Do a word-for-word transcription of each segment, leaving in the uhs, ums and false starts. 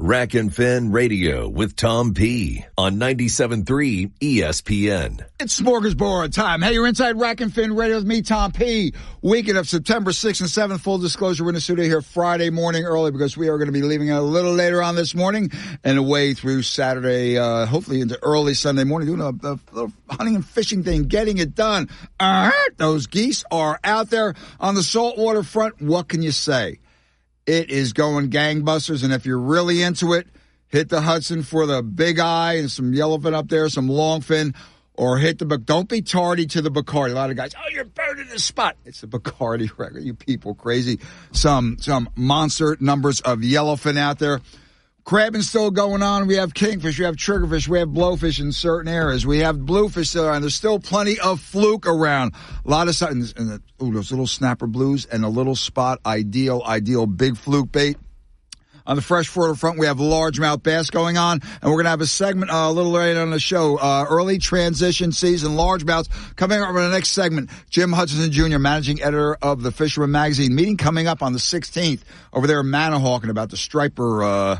Rack and Fin Radio with Tom P. on ninety-seven point three E S P N. It's smorgasbord time. Hey, you're inside Rack and Fin Radio with me, Tom P. Weekend of September sixth and seventh. Full disclosure, we're in the studio here Friday morning early because we are going to be leaving a little later on this morning and away through Saturday, uh, hopefully into early Sunday morning, doing a, a little hunting and fishing thing, getting it done. All right, those geese are out there on the saltwater front. What can you say? It is going gangbusters, and if you're really into it, hit the Hudson for the big eye and some yellowfin up there, some longfin, or hit the, don't be tardy to the Bacardi. A lot of guys, oh, you're burning the spot. It's the Bacardi record. You people crazy. Some, some monster numbers of yellowfin out there. Crabbing still going on. We have kingfish, we have triggerfish, we have blowfish in certain areas. We have bluefish still around. There's still plenty of fluke around. A lot of and the, ooh, those little snapper blues and a little spot, ideal, ideal big fluke bait. On the freshwater front, we have largemouth bass going on, and we're going to have a segment uh, a little later on the show, uh, early transition season largemouths. Coming up in the next segment, Jim Hutchinson Junior, managing editor of the Fisherman Magazine, meeting coming up on the sixteenth over there in Manahawkin about the striper, uh,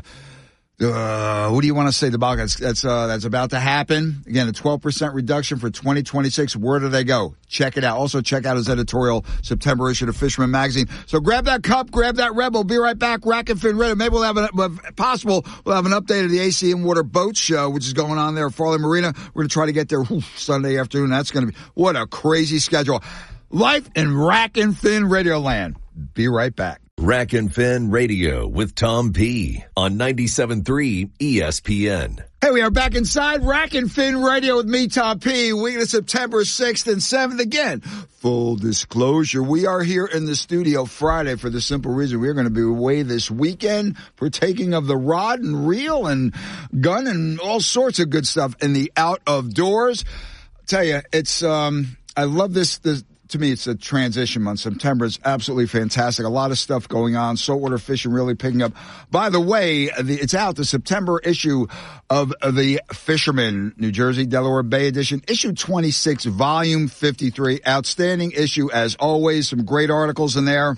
Uh, what do you want to say about that's that's uh, that's about to happen? Again, a twelve percent reduction for twenty twenty-six. Where do they go? Check it out. Also, check out his editorial September issue of Fisherman Magazine. So grab that cup, grab that Red Bull. Be right back. Rack and Fin Radio. Maybe we'll have an, if possible, we'll have an update of the A C M Water Boat Show, which is going on there at Farley Marina. We're going to try to get there whew, Sunday afternoon. That's going to be what a crazy schedule. Life in Rack and Fin Radio Land. Be right back. Rack and Fin Radio with Tom P. on ninety-seven point three E S P N. Hey, we are back inside Rack and Fin Radio with me, Tom P. Week of September sixth and seventh. Again, full disclosure, we are here in the studio Friday for the simple reason we're going to be away this weekend, partaking of the rod and reel and gun and all sorts of good stuff in the out of doors. I'll tell you, it's, um, I love this, this, to me, it's a transition month. September is absolutely fantastic. A lot of stuff going on. Saltwater fishing really picking up. By the way, the, it's out, the September issue of the Fisherman, New Jersey, Delaware Bay edition, issue twenty-six, volume fifty-three. Outstanding issue, as always. Some great articles in there.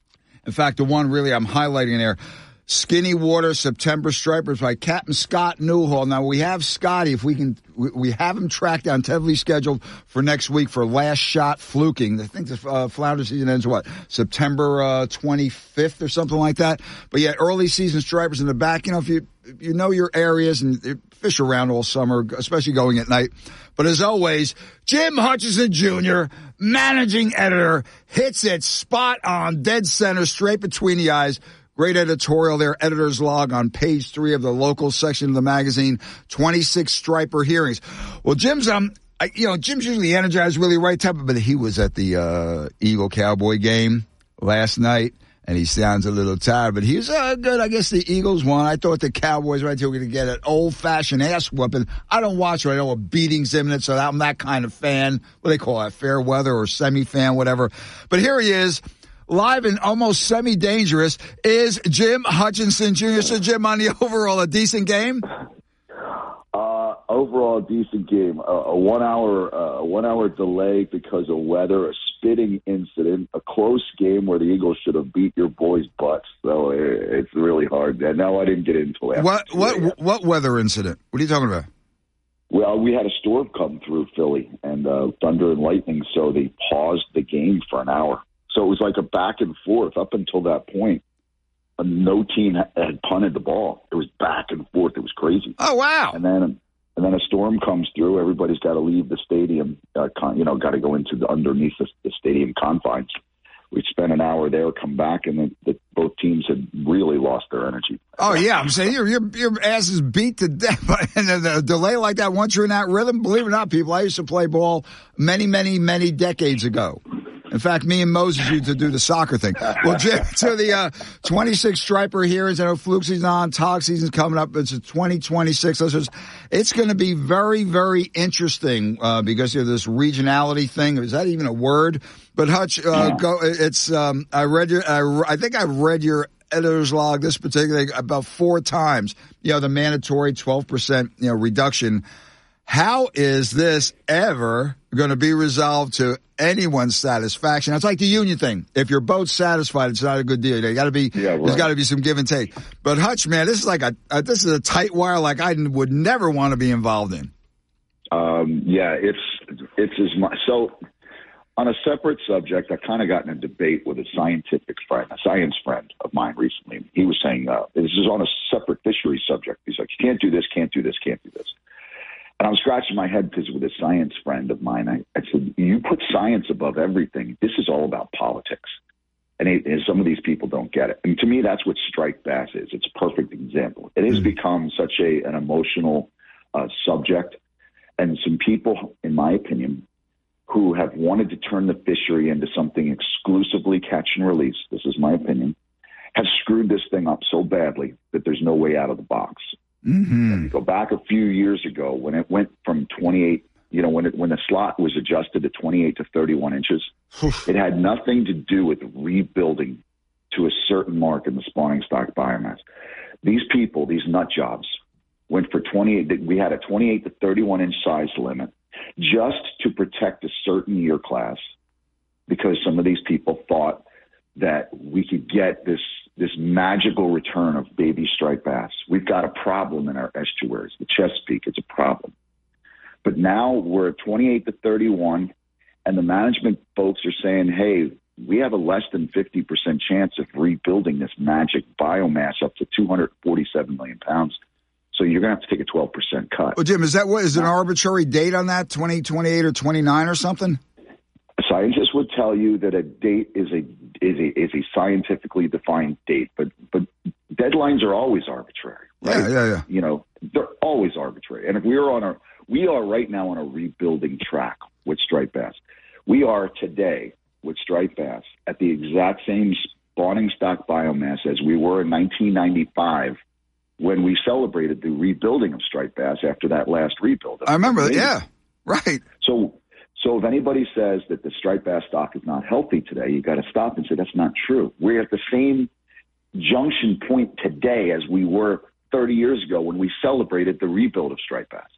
In fact, the one really I'm highlighting there, Skinny Water September Stripers by Captain Scott Newhall. Now, we have Scotty, if we can, we, we have him tracked down, tentatively scheduled for next week for last shot fluking. I think the uh, flounder season ends, what, September uh, twenty-fifth or something like that. But yeah, early season stripers in the back. You know, if you, if you know your areas and fish around all summer, especially going at night. But as always, Jim Hutchinson Junior, managing editor, hits it spot on, dead center, straight between the eyes. Great editorial there, editor's log on page three of the local section of the magazine, twenty-six striper hearings. Well, Jim's, um, I, you know, Jim's usually energized, really right type of, but he was at the, uh, Eagle Cowboy game last night, and he sounds a little tired, but he was, uh, good. I guess the Eagles won. I thought the Cowboys right here were going to get an old-fashioned ass whooping. I don't watch it. I know a beating's imminent, so I'm that kind of fan. What do they call that? Fair weather or semi-fan, whatever. But here he is. Live and almost semi-dangerous is Jim Hutchinson Junior So, Jim, on the overall, a decent game? Uh, overall, a decent game. Uh, a one-hour uh, one-hour delay because of weather, a spitting incident, a close game where the Eagles should have beat your boys' butts. So it, it's really hard. And no, I didn't get into it. What what what weather incident? What are you talking about? Well, we had a storm come through Philly and uh, thunder and lightning, so they paused the game for an hour. So it was like a back and forth up until that point. Uh, no team had punted the ball. It was back and forth. It was crazy. Oh, wow. And then and then a storm comes through. Everybody's got to leave the stadium, uh, con- you know, got to go into the underneath the, the stadium confines. We spent an hour there, come back, and then the, both teams had really lost their energy. Oh, yeah. I'm saying your, your, your ass is beat to death. And a, a delay like that, once you're in that rhythm, believe it or not, people, I used to play ball many, many, many decades ago. In fact, me and Moses used to do the soccer thing. Well, Jim, to the uh, twenty-six striper hearings. I know fluke season's on, tog season's coming up. It's a twenty twenty-six. Listeners, it's going to be very, very interesting uh, because of this regionality thing. Is that even a word? But Hutch, uh, go. It's. Um, I read your. I, I think I've read your editor's log this particular about four times. You know, the mandatory twelve percent you know reduction. How is this ever going to be resolved to anyone's satisfaction? It's like the union thing. If you're both satisfied, it's not a good deal. They got to be. Yeah, right. There's got to be some give and take. But Hutch, man, this is like a, a this is a tight wire like I would never want to be involved in. Um, yeah, it's it's as much so. On a separate subject, I kind of got in a debate with a scientific friend, a science friend of mine recently. He was saying uh, this is on a separate fisheries subject. He's like, you can't do this, can't do this, can't do this. And I was scratching my head because with a science friend of mine, I, I said, you put science above everything. This is all about politics. And, it, and some of these people don't get it. And to me, that's what striped bass is. It's a perfect example. It has mm-hmm. become such a an emotional uh, subject. And some people, in my opinion, who have wanted to turn the fishery into something exclusively catch and release, this is my opinion, have screwed this thing up so badly that there's no way out of the box. Mm-hmm. And go back a few years ago when it went from twenty-eight, you know, when it, when the slot was adjusted to twenty-eight to thirty-one inches, it had nothing to do with rebuilding to a certain mark in the spawning stock biomass. These people, these nut jobs, went for twenty-eight. We had a twenty-eight to thirty-one inch size limit just to protect a certain year class, because some of these people thought that we could get this this magical return of baby striped bass. We've got a problem in our estuaries. The Chesapeake, it's a problem. But now we're at twenty-eight to thirty-one, and the management folks are saying, hey, we have a less than fifty percent chance of rebuilding this magic biomass up to two hundred forty-seven million pounds. So you're going to have to take a twelve percent cut. Well, Jim, is that what, is there an arbitrary date on that, twenty twenty-eight or twenty-nine or something? Scientists would tell you that a date is a is a is a scientifically defined date, but but deadlines are always arbitrary, right? Yeah, yeah, yeah. You know, they're always arbitrary. And if we are on a we are right now on a rebuilding track with striped bass. We are today with striped bass at the exact same spawning stock biomass as we were in nineteen ninety-five when we celebrated the rebuilding of striped bass after that last rebuild. I remember that. Yeah, right. So. So if anybody says that the striped bass stock is not healthy today, you got to stop and say that's not true. We're at the same junction point today as we were thirty years ago when we celebrated the rebuild of striped bass.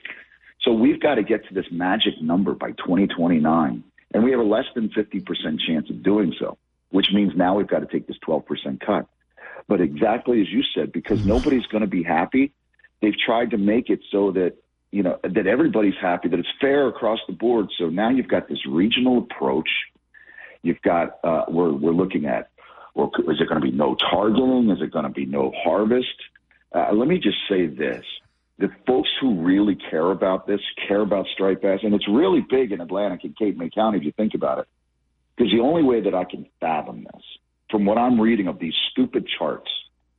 So we've got to get to this magic number by twenty twenty-nine, and we have a less than fifty percent chance of doing so, which means now we've got to take this twelve percent cut. But exactly as you said, because nobody's going to be happy, they've tried to make it so that you know, that everybody's happy, that it's fair across the board. So now you've got this regional approach. You've got, uh, we're, we're looking at, well, is it going to be no targeting? Is it going to be no harvest? Uh, let me just say this. The folks who really care about this, care about striped bass, and it's really big in Atlantic and Cape May County if you think about it, because the only way that I can fathom this, from what I'm reading of these stupid charts,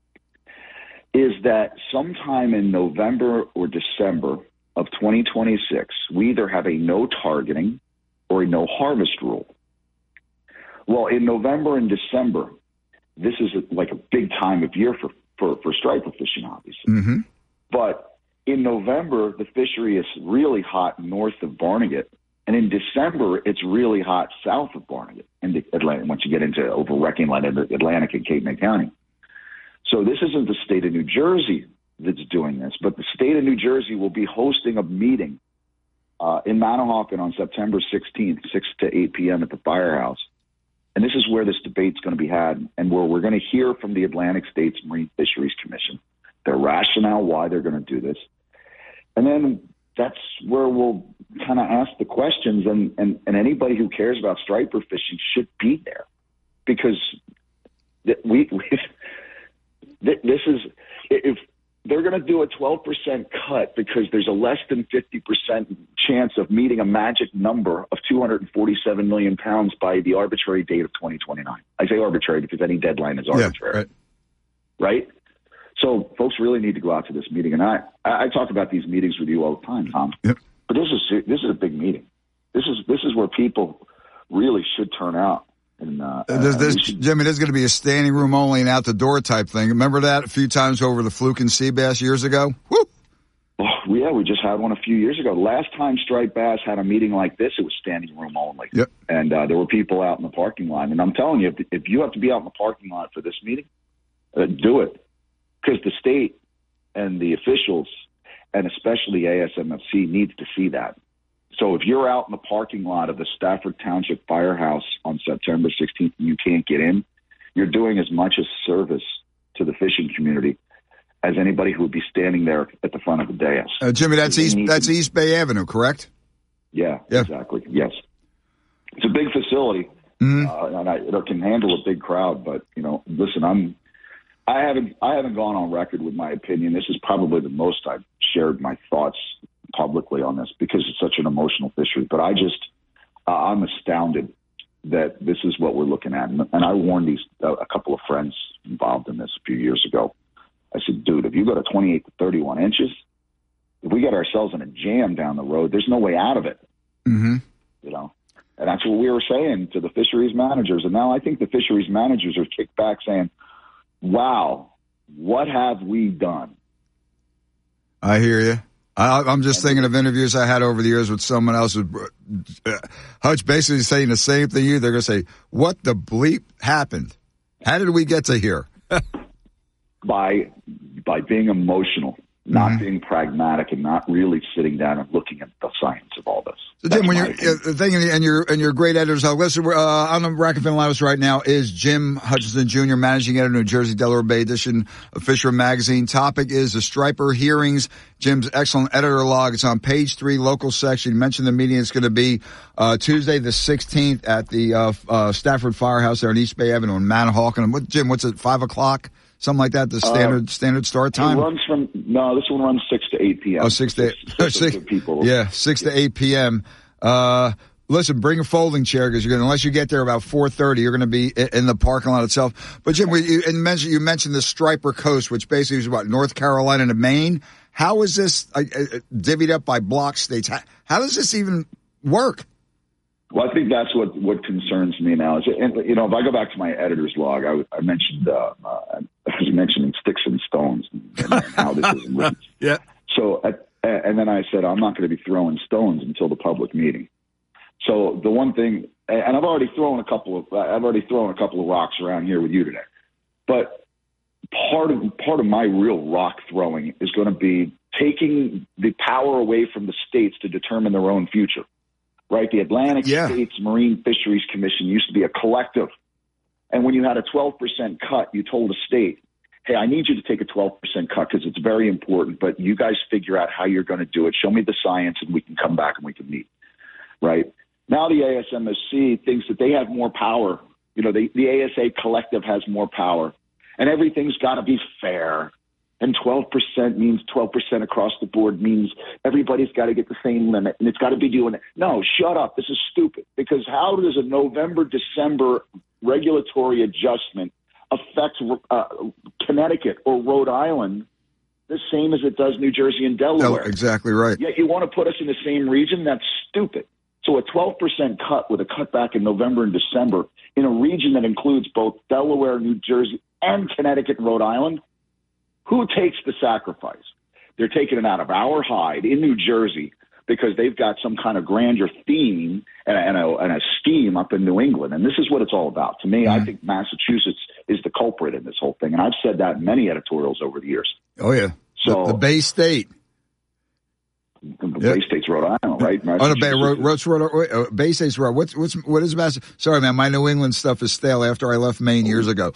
is that sometime in November or December of twenty twenty-six, we either have a no targeting or a no harvest rule. Well, in November and December, this is a, like a big time of year for, for, for striper fishing, obviously. Mm-hmm. But in November, the fishery is really hot north of Barnegat. And in December, it's really hot south of Barnegat in the Atlantic, once you get into over Wrecking Line in the Atlantic and Cape May County. So this isn't the state of New Jersey that's doing this, but the state of New Jersey will be hosting a meeting uh, in Manahawkin on September sixteenth, six to eight p.m. at the Firehouse. And this is where this debate's going to be had, and where we're going to hear from the Atlantic States Marine Fisheries Commission, their rationale why they're going to do this. And then that's where we'll kind of ask the questions, and, and, and anybody who cares about striper fishing should be there, because we, we this is, if they're going to do a twelve percent cut because there's a less than fifty percent chance of meeting a magic number of two hundred forty-seven million pounds by the arbitrary date of twenty twenty-nine. I say arbitrary because any deadline is arbitrary, yeah, right. right? So folks really need to go out to this meeting. And I, I talk about these meetings with you all the time, Tom. Yep. But this is this is a big meeting. This is this is where people really should turn out. And uh, there's, there's, uh, should, Jimmy, there's going to be a standing room only and out the door type thing. Remember that a few times over the fluke and sea bass years ago? Woo! Oh, yeah, we just had one a few years ago. Last time striped bass had a meeting like this, it was standing room only. Yep. And uh, there were people out in the parking lot. And I'm telling you, if, if you have to be out in the parking lot for this meeting, uh, do it. Because the state and the officials and especially A S M F C, needs to see that. So if you're out in the parking lot of the Stafford Township Firehouse on September sixteenth and you can't get in, you're doing as much a service to the fishing community as anybody who would be standing there at the front of the dais. Uh, Jimmy, that's East that's to, East Bay Avenue, correct? Yeah, yeah, exactly. Yes. It's a big facility, mm-hmm. uh, and I, it can handle a big crowd. But, you know, listen, I'm, I haven't I haven't gone on record with my opinion. This is probably the most I've shared my thoughts publicly on this because it's such an emotional fishery. But I just, uh, I'm astounded that this is what we're looking at. And, and I warned these uh, a couple of friends involved in this a few years ago. I said, dude, if you go to twenty-eight to thirty-one inches, if we get ourselves in a jam down the road, there's no way out of it. Mm-hmm. You know, and that's what we were saying to the fisheries managers. And now I think the fisheries managers are kicked back saying, wow, what have we done? I hear you. I, I'm just thinking of interviews I had over the years with someone else. With, uh, Hutch basically saying the same thing you. They're going to say, what the bleep happened? How did we get to here? by by being emotional, not mm-hmm. being pragmatic, and not really sitting down and looking at the science of all this. So, Jim, when you're uh, thinking, and you're and you're great editors, uh, listen, uh, on the Rack and Fin Lounge right now is Jim Hutchinson Junior, managing editor, New Jersey Delaware Bay edition of Fisher Magazine. Topic is the Striper hearings. Jim's excellent editor log. It's on page three, local section. You mentioned the meeting is going to be uh, Tuesday the sixteenth at the uh, uh, Stafford Firehouse there on East Bay Avenue in Manahawkin. What, Jim, what's it, five o'clock? Something like that, the standard uh, standard start time? It runs from, no, this one runs six to eight p.m. Oh, six to eight. Six, six, six people. Yeah, six to eight p.m. Uh, listen, bring a folding chair because you're going to, unless you get there about four thirty, you're going to be in the parking lot itself. But Jim, we, you, and mentioned, you mentioned the Striper Coast, which basically is what, North Carolina to Maine. How is this uh, uh, divvied up by block states? How, how does this even work? Well, I think that's what, what concerns me now. Is, and, you know, if I go back to my editor's log, I, I mentioned, uh, uh, I was mentioning sticks and stones and, and how this is written. Yeah. So, at, and then I said, I'm not going to be throwing stones until the public meeting. So the one thing, and I've already thrown a couple of, I've already thrown a couple of rocks around here with you today, but part of, part of my real rock throwing is going to be taking the power away from the states to determine their own future. Right, the Atlantic yeah. States Marine Fisheries Commission used to be a collective. And when you had a twelve percent cut, you told a state, hey, I need you to take a twelve percent cut because it's very important, but you guys figure out how you're going to do it. Show me the science and we can come back and we can meet. Right? Now the A S M F C thinks that they have more power. You know, the, the A S A collective has more power. And everything's got to be fair. And twelve percent means twelve percent across the board means everybody's got to get the same limit, and it's got to be doing it. No, shut up. This is stupid. Because how does a November, December regulatory adjustment affect uh, Connecticut or Rhode Island the same as it does New Jersey and Delaware? Oh, exactly right. Yet you want to put us in the same region? That's stupid. So a twelve percent cut with a cutback in November and December in a region that includes both Delaware, New Jersey, and Connecticut and Rhode Island, who takes the sacrifice? They're taking it out of our hide in New Jersey because they've got some kind of grandeur theme and a, and a, and a scheme up in New England. And this is what it's all about. To me, mm-hmm. I think Massachusetts is the culprit in this whole thing. And I've said that in many editorials over the years. Oh, yeah. So the, the Bay State. The yep. Bay State's Rhode Island, right? Oh, no, Bay, Rhode, Rhode, Rhode, uh, Bay State's Rhode. What's, what's, what is Mass? Sorry, man. My New England stuff is stale after I left Maine years ago.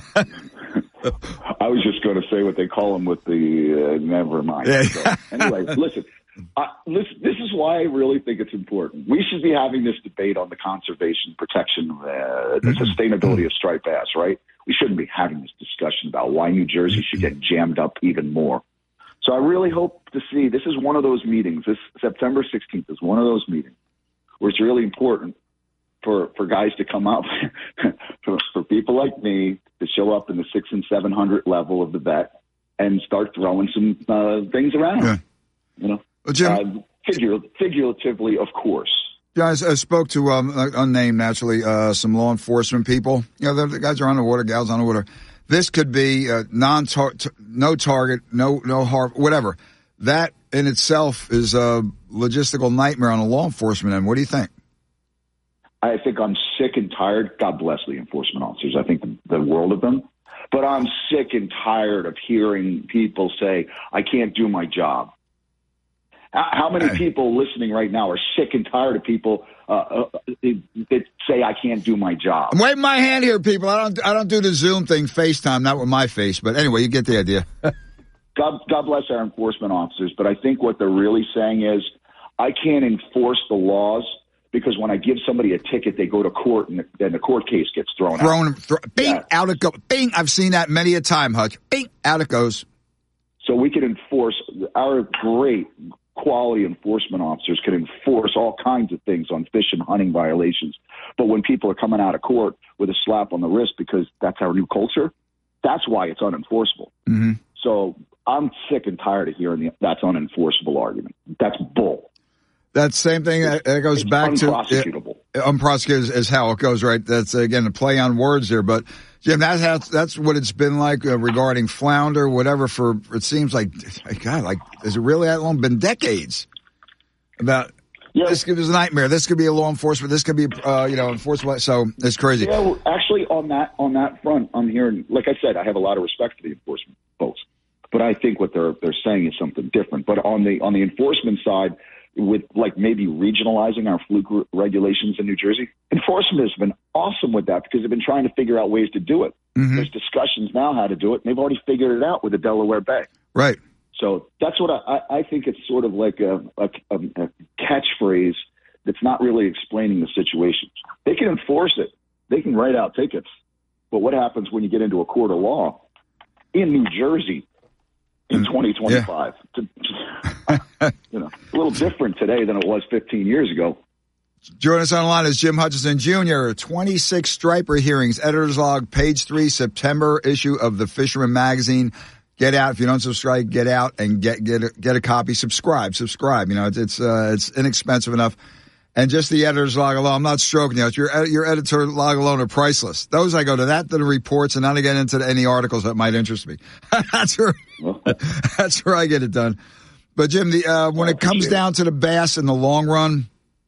I was just going to say what they call them with the uh, never mind. Yeah. So, anyway, listen, uh, listen, this is why I really think it's important. We should be having this debate on the conservation, protection, uh, the mm-hmm. sustainability of striped bass, right? We shouldn't be having this discussion about why New Jersey should get jammed up even more. So I really hope to see, this is one of those meetings, this September sixteenth is one of those meetings where it's really important for, for guys to come up, for, for people like me to show up in the six and seven hundred level of the bet and start throwing some uh, things around. Yeah. You know, well, Jim, uh, figure, figuratively, of course. Guys, I spoke to um, unnamed naturally uh, some law enforcement people. You know, the guys are on the water, gals on the water. This could be uh, non no target, no no harm, whatever. That in itself is a logistical nightmare on a law enforcement end. What do you think? I think I'm sick and tired. God bless the enforcement officers. I think the, the world of them. But I'm sick and tired of hearing people say, I can't do my job. How many people listening right now are sick and tired of people uh, uh, that say I can't do my job? I'm waving my hand here, people. I don't I don't do the Zoom thing, FaceTime, not with my face. But anyway, you get the idea. God, God bless our enforcement officers, but I think what they're really saying is I can't enforce the laws because when I give somebody a ticket, they go to court and then the court case gets thrown, thrown out. Throw, bing, yeah. out it goes. Bing, I've seen that many a time, Hutch. Bing, out it goes. So we can enforce, our great quality enforcement officers can enforce all kinds of things on fish and hunting violations. But when people are coming out of court with a slap on the wrist because that's our new culture, that's why it's unenforceable. Mm-hmm. So I'm sick and tired of hearing the that's unenforceable argument. That's bull. That same thing that goes it's back to unprosecutable. It, unprosecuted is how it goes, right? That's again a play on words there, but Jim, that's how, that's what it's been like uh, regarding flounder, whatever. For it seems like, God, like is it really that long? Been decades. About yeah. This could be a nightmare. This could be a law enforcement. This could be uh, you know enforcement. So it's crazy. Yeah, well, actually, on that on that front, I'm hearing. Like I said, I have a lot of respect for the enforcement folks, but I think what they're they're saying is something different. But on the on the enforcement side, with like maybe regionalizing our fluke regulations in New Jersey, enforcement has been awesome with that because they've been trying to figure out ways to do it. Mm-hmm. There's discussions now how to do it, and they've already figured it out with the Delaware Bay. Right. So that's what I, I think it's sort of like a, a, a catchphrase that's not really explaining the situation. They can enforce it. They can write out tickets. But what happens when you get into a court of law in New Jersey in twenty twenty-five? Yeah. You know, a little different today than it was fifteen years ago. Joining us on the line is Jim Hutchison Junior twenty-six Striper hearings, editor's log, page three, September issue of the Fisherman Magazine. Get out. If you don't subscribe, get out and get get a, get a copy. Subscribe, subscribe. You know, it's it's, uh, it's inexpensive enough. And just the editor's log alone, I'm not stroking you. It's your your editor log alone are priceless. Those I go to that, to the reports, and not to get into any articles that might interest me. that's where that's where I get it done. But Jim, the uh, when it comes down to the bass in the long run,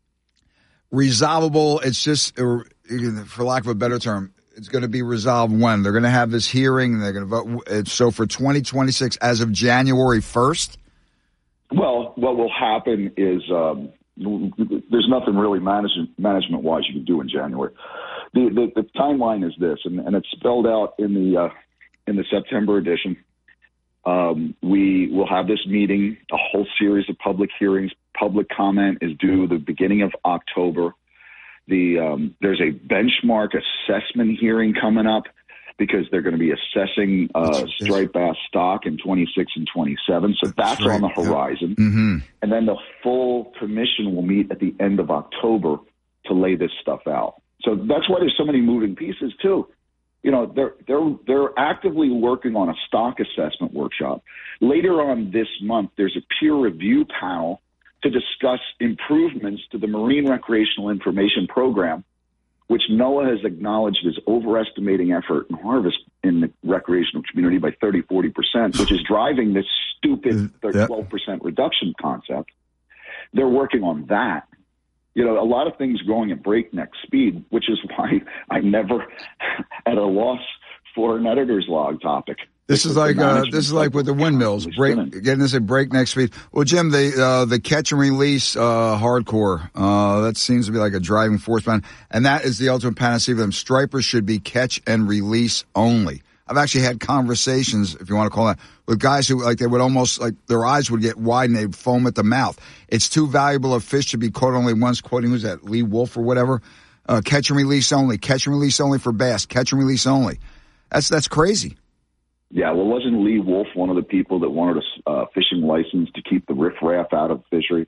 resolvable. It's just, for lack of a better term, it's going to be resolved when they're going to have this hearing. And they're going to vote. So for twenty twenty-six, as of January first. Well, what will happen is um, there's nothing really management management wise you can do in January. The the, the timeline is this, and, and it's spelled out in the uh, in the September edition. Um, we will have this meeting, a whole series of public hearings. Public comment is due the beginning of October. The um, there's a benchmark assessment hearing coming up because they're going to be assessing uh, striped bass stock in twenty-six and twenty-seven. So that's, that's right. on the horizon. Yep. Mm-hmm. And then the full commission will meet at the end of October to lay this stuff out. So that's why there's so many moving pieces too. You know, they're they're they're actively working on a stock assessment workshop. Later on this month, there's a peer review panel to discuss improvements to the Marine Recreational Information Program, which NOAA has acknowledged is overestimating effort and harvest in the recreational community by thirty, forty percent, which is driving this stupid twelve percent reduction concept. They're working on that. You know, a lot of things going at breakneck speed, which is why I never at a loss for an editor's log topic. This is like uh, this is like with the windmills, break, getting this at breakneck speed. Well, Jim, the uh, the catch and release uh, hardcore uh, that seems to be like a driving force behind, and that is the ultimate panacea for them. Stripers should be catch and release only. I've actually had conversations, if you want to call that, with guys who like they would almost like their eyes would get wide and they'd foam at the mouth. It's too valuable a fish to be caught only once. Quoting who's that, Lee Wolf or whatever. Uh, catch and release only. Catch and release only for bass. Catch and release only. That's that's crazy. Yeah, well, wasn't Lee Wolf one of the people that wanted a uh, fishing license to keep the riffraff out of fishery?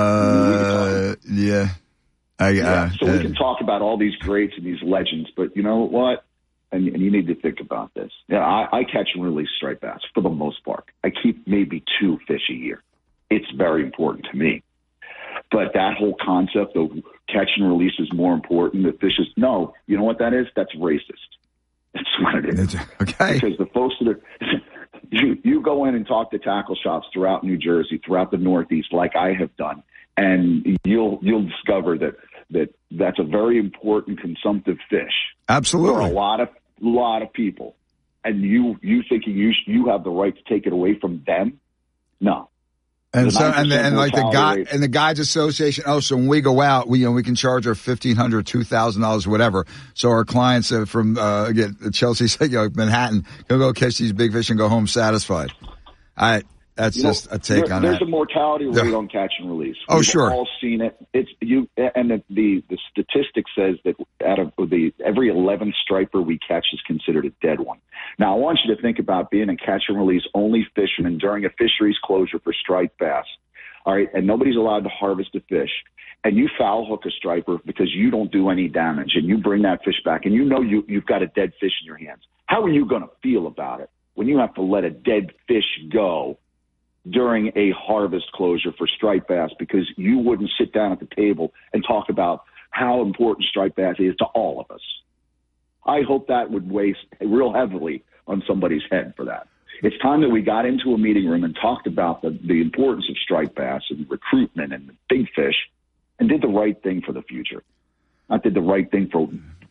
Uh, yeah. I, yeah. Uh, so we uh, can talk about all these greats and these legends, but you know what? And, and you need to think about this. Yeah, I, I catch and release striped bass for the most part. I keep maybe two fish a year. It's very important to me. But that whole concept of catch and release is more important than fish is, no, you know what that is? That's racist. That's what it is. Okay. Because the folks that are, you, you go in and talk to tackle shops throughout New Jersey, throughout the Northeast, like I have done, and you'll you'll discover that that that's a very important consumptive fish. Absolutely. For a lot of lot of people, and you you thinking you you have the right to take it away from them? No. And so, and, the, and like the guy and the guides association. Oh, so when we go out, we you know we can charge our fifteen hundred, two thousand dollars, whatever. So our clients uh, from uh, again Chelsea, you know, Manhattan, can go catch these big fish and go home satisfied. I that's you just know, a take there, on there's that. There's a mortality rate yeah. on catch and release. Oh, We've sure. all seen it. It's you, and the the, the statistic says that out of the every eleven striper we catch is considered a dead one. Now, I want you to think about being a catch and release only fisherman during a fisheries closure for striped bass. All right, and nobody's allowed to harvest a fish, and you foul hook a striper because you don't do any damage, and you bring that fish back, and you know you, you've got a dead fish in your hands. How are you going to feel about it when you have to let a dead fish go during a harvest closure for striped bass because you wouldn't sit down at the table and talk about how important striped bass is to all of us? I hope that would weigh real heavily on somebody's head for that. It's time that we got into a meeting room and talked about the, the importance of striped bass and recruitment and big fish and did the right thing for the future. Not did the right thing for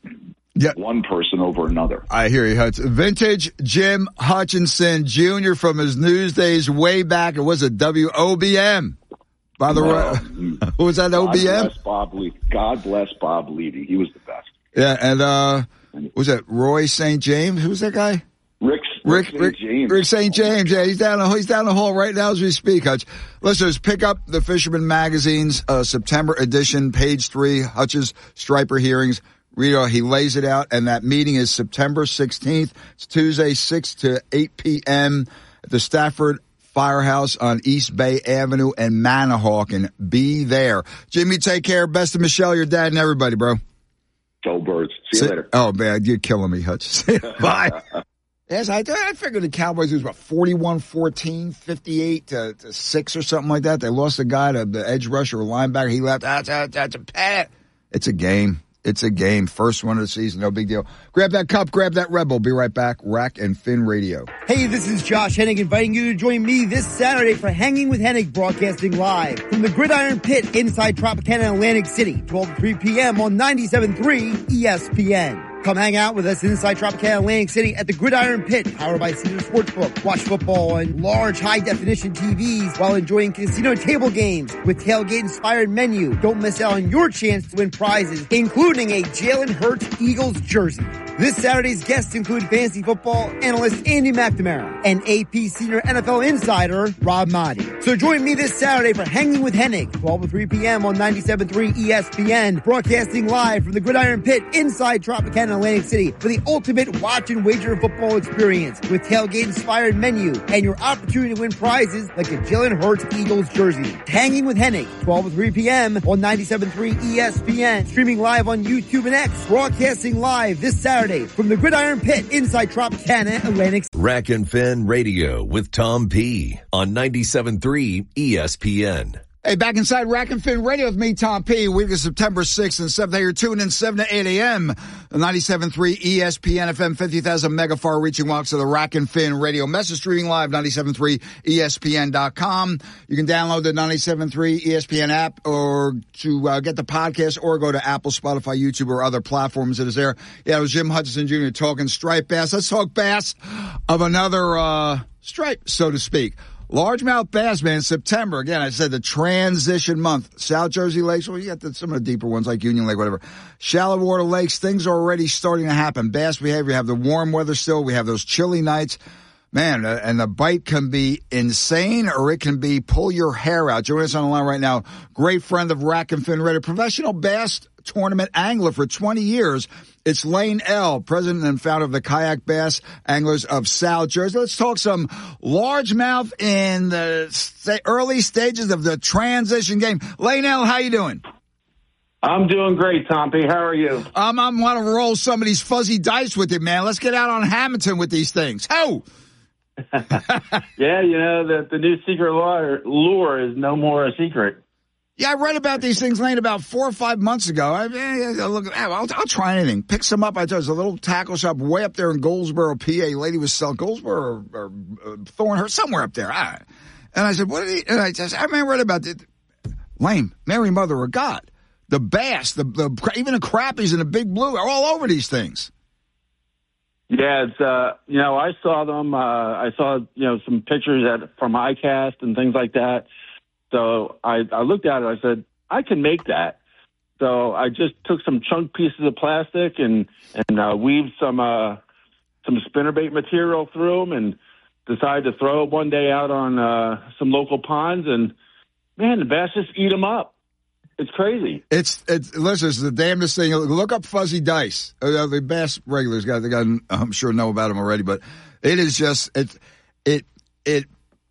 yep. one person over another. I hear you, Hutch. Vintage Jim Hutchinson Junior from his news days way back. It was a W O B M. By the way, uh, was that O B M? God bless Bob Levy. God bless Bob Levy. He was the best. Yeah, and uh, was that Roy Saint James? Who's that guy? Rick, Rick, Rick, Rick, James. Rick Saint James. Yeah, he's down. He's down the hall right now as we speak. Hutch, listeners, pick up the Fisherman Magazine's uh, September edition, page three. Hutch's Striper hearings. Read it. He lays it out, and that meeting is September sixteenth. It's Tuesday, six to eight p.m. at the Stafford Firehouse on East Bay Avenue and Manahawkin. Be there. Jimmy, take care. Best of Michelle, your dad, and everybody, bro. Go Birds. See you See, later. Oh man, you're killing me, Hutch. Bye. Yes, I, I figured the Cowboys was about forty-one fourteen, fifty-eight to, to six or something like that. They lost a guy to the edge rusher or linebacker. He left. That's, that's, that's a pat. It's a game. It's a game. First one of the season. No big deal. Grab that cup. Grab that Rebel. Be right back. Rack and Fin Radio. Hey, this is Josh Hennig inviting you to join me this Saturday for Hanging with Hennig, broadcasting live from the Gridiron Pit inside Tropicana, Atlantic City, twelve to three p.m. on ninety-seven point three E S P N. Come hang out with us inside Tropicana, Atlantic City at the Gridiron Pit, powered by Cedar Sportsbook. Watch football on large high-definition T Vs while enjoying casino table games with tailgate-inspired menu. Don't miss out on your chance to win prizes, including a Jalen Hurts Eagles jersey. This Saturday's guests include fantasy football analyst Andy McNamara and A P senior N F L insider Rob Maaddi. So join me this Saturday for Hanging with Hennig, twelve to three p.m. on ninety-seven point three E S P N, broadcasting live from the Gridiron Pit inside Tropicana, Atlantic City for the ultimate watch and wager football experience with tailgate-inspired menu and your opportunity to win prizes like a Jalen Hurts Eagles jersey. Hanging with Hennig, twelve to three p.m. on ninety-seven point three E S P N, streaming live on YouTube and X, broadcasting live this Saturday from the Gridiron Pit inside Tropicana, Atlantic City. Rack and Fin Radio with Tom P. on ninety-seven point three E S P N. Hey, back inside Rack and Fin Radio with me, Tom P. Week of September sixth and seventh. You're tuning in seven to eight a.m. ninety-seven point three E S P N F M, fifty thousand mega far reaching walks of the Rack and Fin Radio. Message streaming live, ninety-seven point three E S P N dot com. You can download the ninety-seven point three E S P N app or to uh, get the podcast or go to Apple, Spotify, YouTube, or other platforms. It is there. Yeah, it was Jim Hutchinson Junior talking striped bass. Let's talk bass of another uh, stripe, so to speak. Largemouth bass, man, September. Again, I said the transition month. South Jersey lakes, well, you got the, some of the deeper ones like Union Lake, whatever. Shallow water lakes, things are already starting to happen. Bass behavior, we have the warm weather still. We have those chilly nights. Man, uh, and the bite can be insane or it can be pull your hair out. Joining us on the line right now, great friend of Rack and Fin Radio, professional bass tournament angler for twenty years. It's Lane L., president and founder of the Kayak Bass Anglers of South Jersey. Let's talk some largemouth in the st- early stages of the transition game. Lane L., how you doing? I'm doing great, Tom P. How are you? Um, I want to roll some of these fuzzy dice with you, man. Let's get out on Hamilton with these things. Ho! Yeah, you know, the, the new secret lure, lure is no more a secret. Yeah, I read about these things, Lane, about four or five months ago. I, I, I look, I'll, I'll try anything. Pick some up. I tell you, there's a little tackle shop way up there in Goldsboro, P A. A lady was selling Goldsboro or, or uh, Thornhurst, somewhere up there. I, and I said, what did he? And I just, I remember read about it. Lane, Mary Mother of God, the bass, the, the even the crappies and the big blue are all over these things. Yeah, it's uh, you know, I saw them. Uh, I saw you know some pictures at from iCast and things like that. So I, I looked at it. I said, I can make that. So I just took some chunk pieces of plastic and and uh, weaved some uh, some spinnerbait material through them, and decided to throw it one day out on uh, some local ponds. And man, the bass just eat them up. It's crazy. It's it's listen, it's the damnedest thing. Look up fuzzy dice. Uh, the bass regulars guys, they got, I'm sure know about them already, but it is just it it it.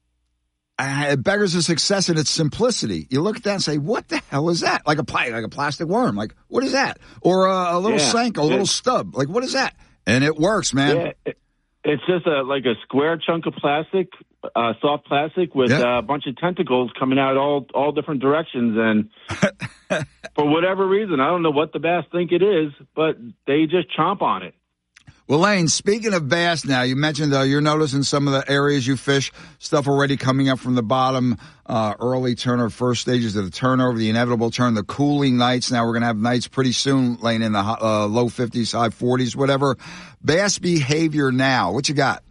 It beggars a success in its simplicity. You look at that and say, "What the hell is that?" Like a like a plastic worm. Like, what is that? Or a, a little yeah, sink, a little stub. Like, what is that? And it works, man. Yeah, it, it's just a like a square chunk of plastic, uh, soft plastic with yeah. uh, a bunch of tentacles coming out all all different directions. And for whatever reason, I don't know what the bass think it is, but they just chomp on it. Well, Lane, speaking of bass now, you mentioned uh, you're noticing some of the areas you fish, stuff already coming up from the bottom, uh, early turn or first stages of the turnover, the inevitable turn, the cooling nights. Now we're going to have nights pretty soon, Lane, in the uh, low fifties, high forties, whatever. Bass behavior now, what you got?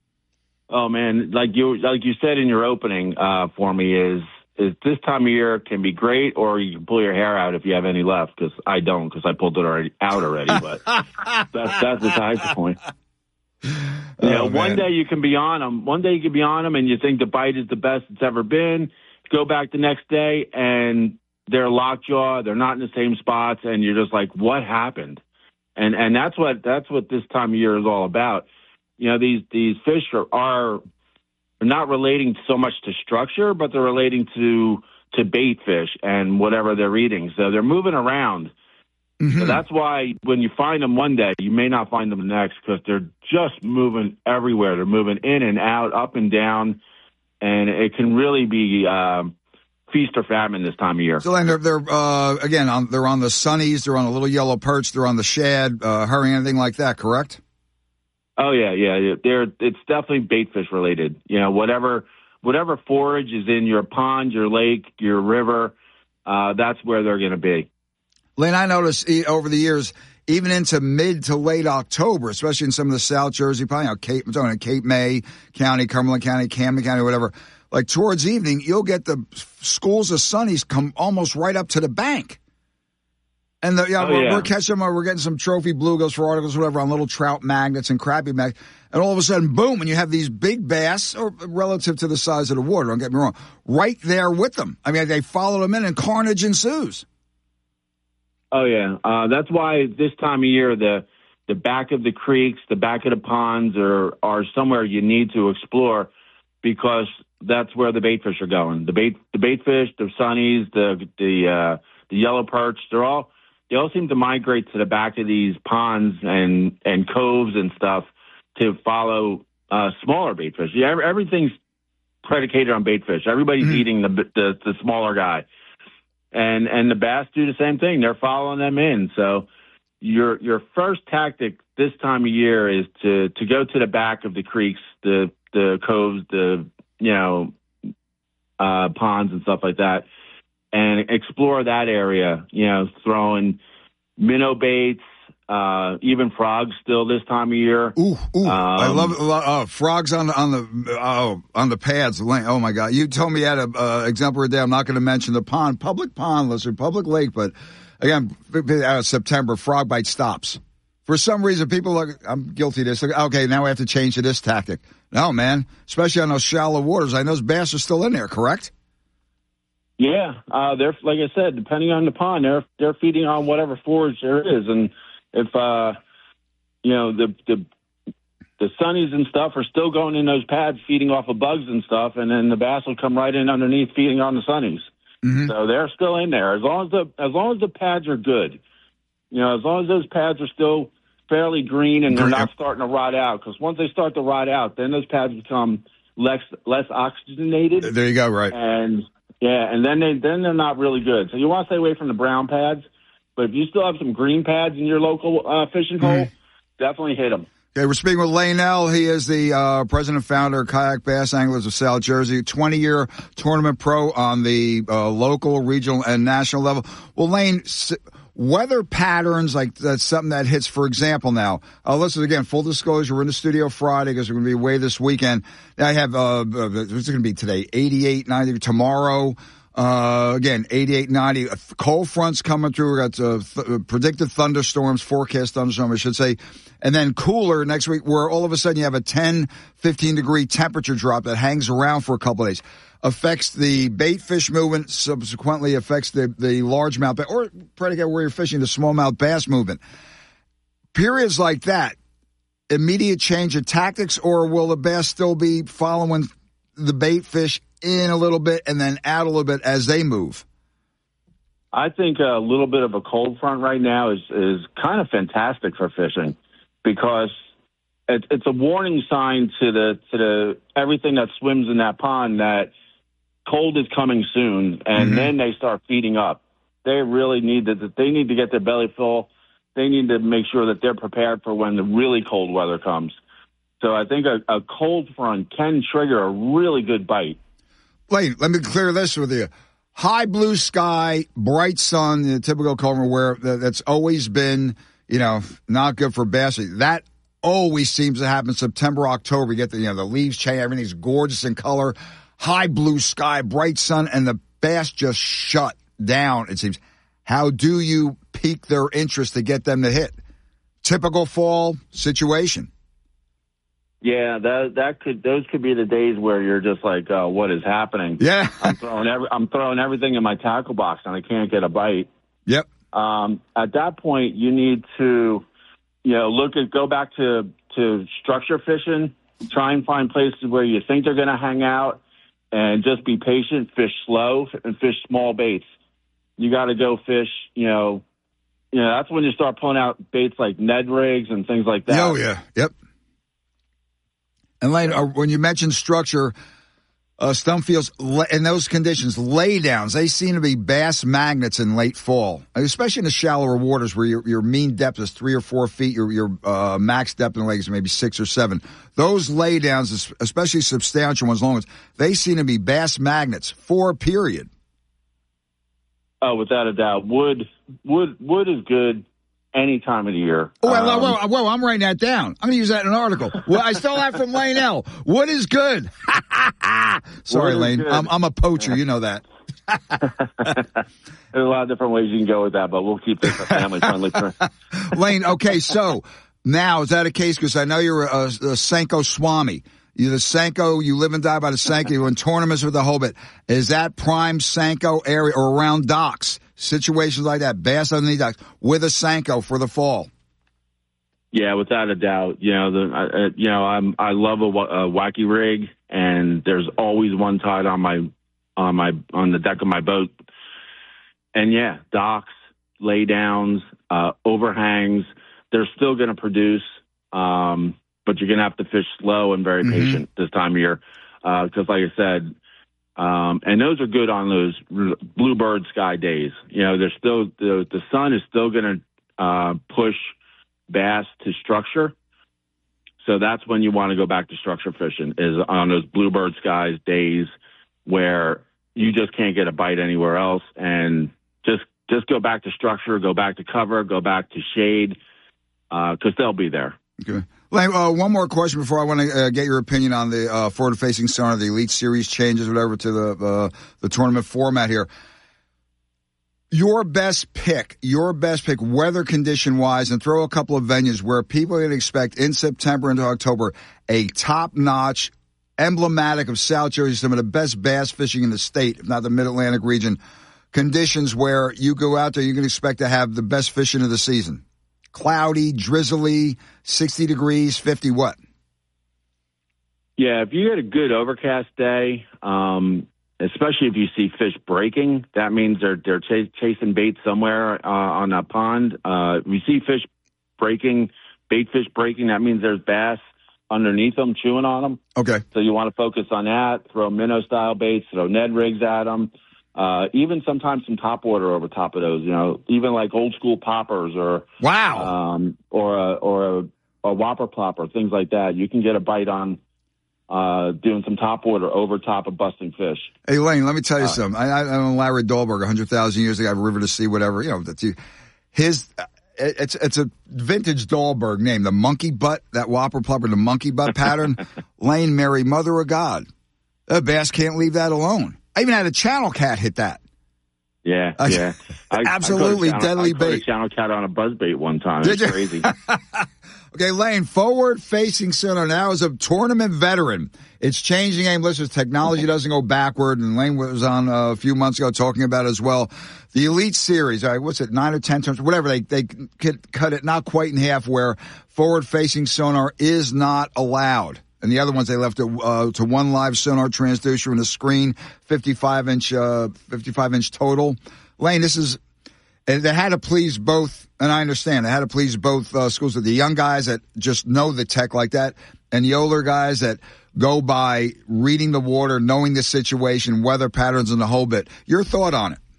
Oh, man, like you like you said in your opening uh, for me is, is this time of year can be great, or you can pull your hair out if you have any left, because I don't, because I pulled it already out already. But that's that's besides the point. You know, oh, one day you can be on them. One day you can be on them, and you think the bite is the best it's ever been. Go back the next day, and they're lockjaw. They're not in the same spots, and you're just like, what happened? And and that's what that's what this time of year is all about. You know, these these fish are. are They're not relating so much to structure, but they're relating to to bait fish and whatever they're eating. So they're moving around. Mm-hmm. So that's why when you find them one day, you may not find them the next, because they're just moving everywhere. They're moving in and out, up and down, and it can really be um, feast or famine this time of year. So, Lane, they're, they're uh, again, on, they're on the sunnies, they're on a little yellow perch, they're on the shad, uh, herring, anything like that, correct? Oh yeah, yeah. They're it's definitely bait fish related. You know, whatever whatever forage is in your pond, your lake, your river, uh, that's where they're going to be. Lane, I noticed over the years, even into mid to late October, especially in some of the South Jersey, probably you know, Cape, I'm talking Cape May County, Cumberland County, Camden County, whatever. Like towards evening, you'll get the schools of sunnies come almost right up to the bank. And the, yeah, oh, we're, yeah. we're catching them, we're getting some trophy bluegills for articles, whatever, on little trout magnets and crappie magnets. And all of a sudden, boom, and you have these big bass, or relative to the size of the water, don't get me wrong, right there with them. I mean, they follow them in and carnage ensues. Oh, yeah. Uh, that's why this time of year, the the back of the creeks, the back of the ponds are, are somewhere you need to explore, because that's where the bait fish are going. The bait the bait fish, the sunnies, the the uh, the yellow perch, they're all they all seem to migrate to the back of these ponds and, and coves and stuff to follow uh, smaller bait fish. Yeah, everything's predicated on bait fish. Everybody's mm-hmm. eating the, the the smaller guy, and and the bass do the same thing. They're following them in. So your your first tactic this time of year is to to go to the back of the creeks, the the coves, the you know uh, ponds and stuff like that, and explore that area. You know, throwing minnow baits. Uh, even frogs still this time of year. Ooh, ooh! Um, I love it. Uh, frogs on the on the oh on the pads. Oh my God! You told me you had an uh, exemplary day. I'm not going to mention the pond, public pond, listen, public lake, but again, out of September, frog bite stops. For some reason, people look. I'm guilty of this. Okay, now we have to change to this tactic. No, man, especially on those shallow waters. I know those bass are still in there. Correct? Yeah, uh, they're like I said. Depending on the pond, they're they're feeding on whatever forage there is, and if, uh, you know, the, the the sunnies and stuff are still going in those pads feeding off of bugs and stuff, and then the bass will come right in underneath feeding on the sunnies. Mm-hmm. So they're still in there. As long as the as long as the pads are good, you know, as long as those pads are still fairly green and they're not starting to rot out, because once they start to rot out, then those pads become less less oxygenated. There you go, right. And, yeah, and then, they, then they're not really good. So you want to stay away from the brown pads. But if you still have some green pads in your local uh, fishing hole, mm-hmm. definitely hit them. Okay, we're speaking with Lane L. He is the uh, president and founder of Kayak Bass Anglers of South Jersey, twenty-year tournament pro on the uh, local, regional, and national level. Well, Lane, weather patterns, like that's something that hits, for example, now, uh, listen, again, full disclosure, we're in the studio Friday because we're going to be away this weekend. I have, uh, uh what's it going to be today? eighty-eight, ninety tomorrow. Uh, again, eighty-eight, ninety. Cold fronts coming through. We got uh, th- predicted thunderstorms, forecast thunderstorms, I should say. And then cooler next week where all of a sudden you have a ten, fifteen degree temperature drop that hangs around for a couple of days. Affects the bait fish movement, subsequently affects the, the largemouth, or predicate where you're fishing, the smallmouth bass movement. Periods like that, immediate change of tactics, or will the bass still be following the bait fish in a little bit and then out a little bit as they move? I think a little bit of a cold front right now is, is kind of fantastic for fishing because it, it's a warning sign to the to the everything that swims in that pond that cold is coming soon, and mm-hmm. then they start feeding up. They really need to they need to get their belly full. They need to make sure that they're prepared for when the really cold weather comes. So I think a, a cold front can trigger a really good bite. Lane, let me clear this with you. High blue sky, bright sun, the typical color where that's always been, you know, not good for bass. That always seems to happen September, October. You get the, you know, the leaves change, everything's gorgeous in color. High blue sky, bright sun, and the bass just shut down, it seems. How do you pique their interest to get them to hit? Typical fall situation. Yeah, that that could those could be the days where you're just like, uh, what is happening? Yeah, I'm throwing every I'm throwing everything in my tackle box and I can't get a bite. Yep. Um, at that point, you need to, you know, look at go back to to structure fishing. Try and find places where you think they're going to hang out, and just be patient. Fish slow and fish small baits. You got to go fish. You know, you know that's when you start pulling out baits like Ned rigs and things like that. Oh yeah, yep. And Lane, uh, when you mentioned structure, uh, stump fields, in those conditions, laydowns, they seem to be bass magnets in late fall, especially in the shallower waters where your, your mean depth is three or four feet, your, your uh, max depth in the lake is maybe six or seven. Those laydowns, especially substantial ones, long ones, they seem to be bass magnets for a period. Oh, without a doubt. Wood, wood, wood is good any time of the year. Oh, well, um, well, well, I'm writing that down. I'm going to use that in an article. Well, I stole that from Lane L. Wood is good. Sorry, Wood Lane. Good. I'm, I'm a poacher. You know that. There's a lot of different ways you can go with that, but we'll keep this a family-friendly. Lane, okay, so now, is that a case? Because I know you're a, a Senko Swami. You're the Senko, you live and die by the Senko, you win tournaments with the Hobit. Is that prime Senko area or around docks? Situations like that, bass underneath docks, with a Senko for the fall. Yeah, without a doubt. You know, the uh, you know, I'm I love a, a wacky rig, and there's always one tied on my on my on the deck of my boat. And yeah, docks, laydowns, uh, overhangs, they're still going to produce, um, but you're going to have to fish slow and very mm-hmm. patient this time of year, because, uh, like I said. Um, and those are good on those bluebird sky days. You know, they're still the the sun is still going to uh, push bass to structure. So that's when you want to go back to structure fishing, is on those bluebird skies days where you just can't get a bite anywhere else, and just just go back to structure, go back to cover, go back to shade, because uh, they'll be there. Okay. Uh, one more question before I want to uh, get your opinion on the uh, forward-facing sonar, the Elite Series changes, whatever, to the uh, the tournament format here. Your best pick, your best pick, weather condition-wise, and throw a couple of venues where people can expect in September into October a top-notch, emblematic of South Jersey, some of the best bass fishing in the state, if not the Mid-Atlantic region, conditions where you go out there, you can expect to have the best fishing of the season. Cloudy, drizzly, sixty degrees, fifty what? Yeah, if you get a good overcast day, um, especially if you see fish breaking, that means they're they're ch- chasing bait somewhere uh, on that pond. Uh, if you see fish breaking, bait fish breaking, that means there's bass underneath them, chewing on them. Okay. So you want to focus on that, throw minnow-style baits, throw Ned rigs at them. Uh, even sometimes some top water over top of those, you know, even like old school poppers or wow, um, or a, or a, a whopper plopper, things like that. You can get a bite on uh, doing some top water over top of busting fish. Hey Lane, let me tell you uh, something. I, I know Larry Dahlberg, a hundred thousand years ago, River to Sea, whatever. You know, that you, his it's it's a vintage Dahlberg name, the monkey butt, that whopper plumper, the monkey butt pattern. Lane, Mary, Mother of God. The bass can't leave that alone. I even had a channel cat hit that. Yeah, Uh, yeah. I, absolutely I caught a channel, deadly I caught a bait. channel cat on a buzzbait one time. Did It's you? crazy. Okay, Lane, forward-facing center now is a tournament veteran. It's changing game. Listen, technology doesn't go backward, and Lane was on uh, a few months ago talking about it as well. The Elite Series, all right, what's it, nine or ten turns, whatever, they they could cut it not quite in half where forward-facing sonar is not allowed. And the other ones, they left it uh, to one live sonar transducer and a screen, fifty-five inch, uh, fifty-five inch total. Lane, this is, and they had to please both, and I understand, they had to please both uh, schools, the young guys that just know the tech like that, and the older guys that go by reading the water, knowing the situation, weather patterns, and the whole bit. Your thought on it?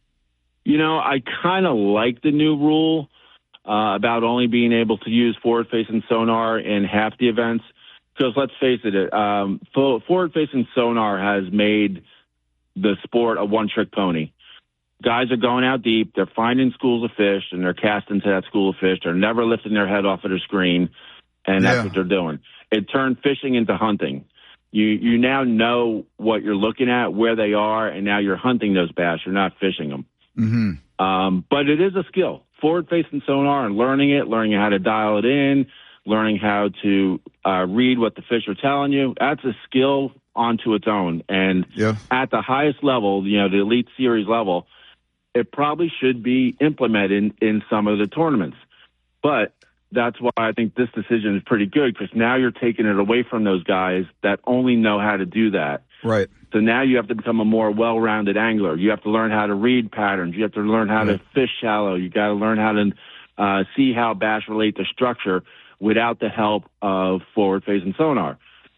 You know, I kind of like the new rule uh, about only being able to use forward-facing sonar in half the events. Because let's face it, um, forward-facing sonar has made the sport a one-trick pony. Guys are going out deep, they're finding schools of fish, and they're casting to that school of fish. They're never lifting their head off of their screen, and that's Yeah. what they're doing. It turned fishing into hunting. You you now know what you're looking at, where they are, and now you're hunting those bass. You're not fishing them. Mm-hmm. Um, but it is a skill. Forward-facing sonar and learning it, learning how to dial it in, learning how to uh, read what the fish are telling you, that's a skill onto its own. And Yeah. at the highest level, you know, the Elite Series level, it probably should be implemented in, in some of the tournaments. But that's why I think this decision is pretty good, because now you're taking it away from those guys that only know how to do that. Right. So now you have to become a more well-rounded angler. You have to learn how to read patterns. You have to learn how Right. to fish shallow. You got to learn how to uh, see how bass relate to structure without the help of forward-facing sonar.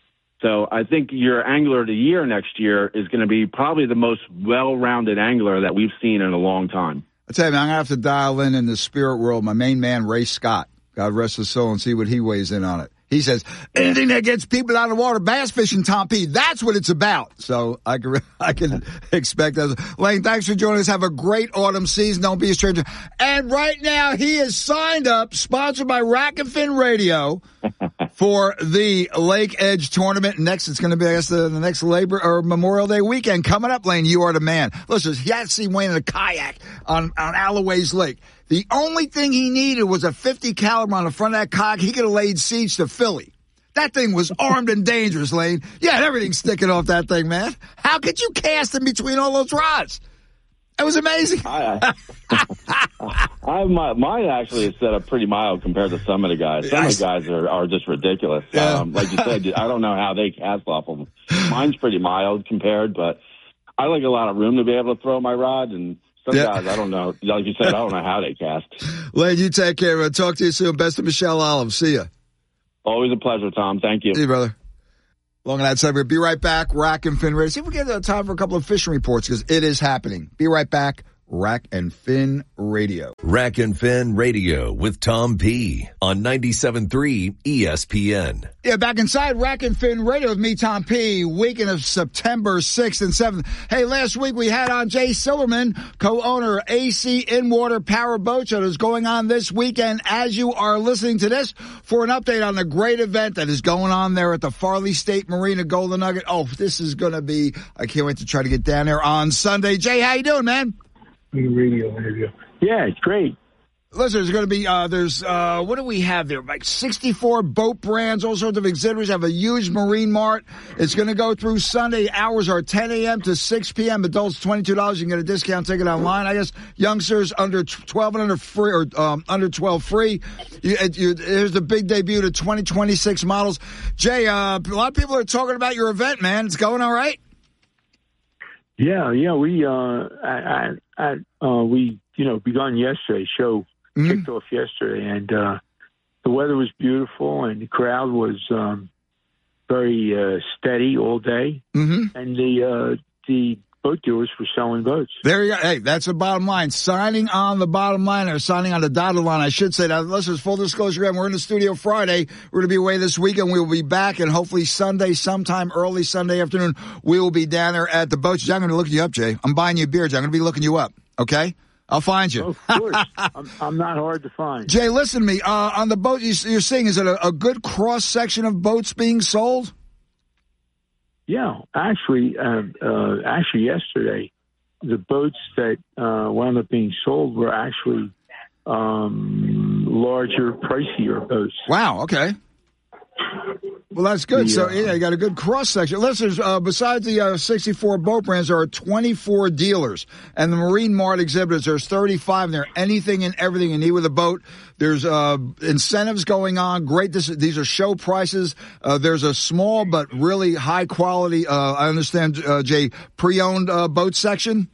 So I think your angler of the year next year is going to be probably the most well-rounded angler that we've seen in a long time. I tell you, man, I'm going to have to dial in in the spirit world, my main man, Ray Scott. God rest his soul, and see what he weighs in on it. He says, anything that gets people out of the water, bass fishing, Tom P., that's what it's about. So I can, I can expect that. Lane, thanks for joining us. Have a great autumn season. Don't be a stranger. And right now, he is signed up, sponsored by Rack and Fin Radio, for the Lake Edge tournament. Next, it's going to be, I guess, the, the next Labor or Memorial Day weekend. Coming up, Lane, you are the man. Listen, he had to see Wayne in a kayak on, on Alloways Lake. The only thing he needed was a fifty caliber on the front of that kayak. He could have laid siege to Philly. That thing was armed and dangerous, Lane. You had everything sticking off that thing, man. How could you cast in between all those rods? It was amazing. I, I, I my, mine actually is set up pretty mild compared to some of the guys. Some of the guys are, are just ridiculous. Yeah. Um, like you said, I don't know how they cast off them. Mine's pretty mild compared, but I like a lot of room to be able to throw my rod, and some Yeah. guys, I don't know. Like you said, I don't know how they cast. Lane, you take care. I'll talk to you soon. Best of Michelle Olive. See ya. Always a pleasure, Tom. Thank you. See you, brother. Long and that segment. Be right back. Rack and Fin Radio. See if we get uh, time for a couple of fishing reports, because it is happening. Be right back. Rack and Fin Radio. Rack and Fin Radio with Tom P. on ninety-seven point three E S P N. Yeah, back inside Rack and Fin Radio with me, Tom P. Weekend of September sixth and seventh. Hey, last week we had on Jay Silverman, co-owner A C In-Water Power Boat Show, that is going on this weekend as you are listening to this, for an update on the great event that is going on there at the Farley State Marina Golden Nugget. Oh, this is going to be, I can't wait to try to get down there on Sunday. Jay, how you doing, man? Radio interview. Yeah, it's great. Listen, there's going to be, uh, there's, uh, what do we have there? Like sixty-four boat brands, all sorts of exhibitors. Have a huge marine mart. It's going to go through Sunday. Hours are ten a.m. to six p.m. Adults, twenty-two dollars. You can get a discount ticket online. I guess youngsters under twelve and under free, or um, under twelve free. You, you, here's the big debut of twenty twenty-six models. Jay, uh, a lot of people are talking about your event, man. It's going all right? Yeah, yeah. We, uh, I, I, I, uh, we, you know, begun yesterday. Show Mm-hmm. kicked off yesterday, and uh, the weather was beautiful, and the crowd was um, very uh, steady all day, Mm-hmm. and the uh, the boat dealers were selling boats. There you go. Hey, that's the bottom line. Signing on the bottom line, or signing on the dotted line, I should say. Now, listen, full disclosure, we're in the studio Friday. We're going to be away this weekend. We will be back, and hopefully Sunday, sometime early Sunday afternoon, we will be down there at the boat. I'm going to look you up, Jay. I'm buying you a beer, Jay. I'm going to be looking you up, okay? I'll find you. Of course. I'm, I'm not hard to find. Jay, listen to me. Uh, on the boat you, you're seeing, is it a, a good cross-section of boats being sold? Yeah, actually, uh, uh, actually yesterday, the boats that uh, wound up being sold were actually um, larger, pricier boats. Wow, okay. Well, that's good. The, so, uh, yeah, you got a good cross-section. Listeners, uh, besides the uh, sixty-four boat brands, there are twenty-four dealers. And the Marine Mart exhibitors, there's thirty-five in there. Anything and everything you need with a boat. There's uh, incentives going on. Great. This, these are show prices. Uh, there's a small but really high-quality, uh, I understand, uh, Jay, pre-owned uh, boat section?